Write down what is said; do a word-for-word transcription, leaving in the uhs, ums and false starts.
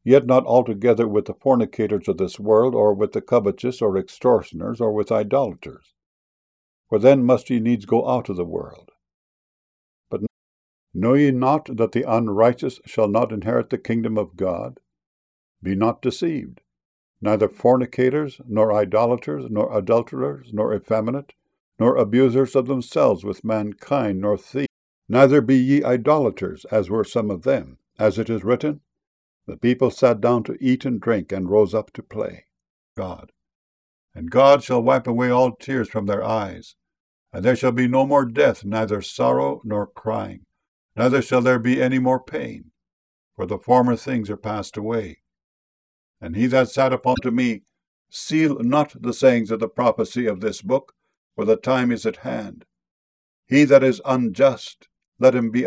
yet not altogether with the fornicators of this world, or with the covetous, or extortioners, or with idolaters. For then must ye needs go out of the world. But know ye not that the unrighteous shall not inherit the kingdom of God? Be not deceived. Neither fornicators, nor idolaters, nor adulterers, nor effeminate, nor abusers of themselves with mankind, nor thieves. Neither be ye idolaters, as were some of them. As it is written, the people sat down to eat and drink, and rose up to play. God. And God shall wipe away all tears from their eyes, and there shall be no more death, neither sorrow nor crying, neither shall there be any more pain, for the former things are passed away. And he that sat upon to me, seal not the sayings of the prophecy of this book, for the time is at hand. He that is unjust, let him be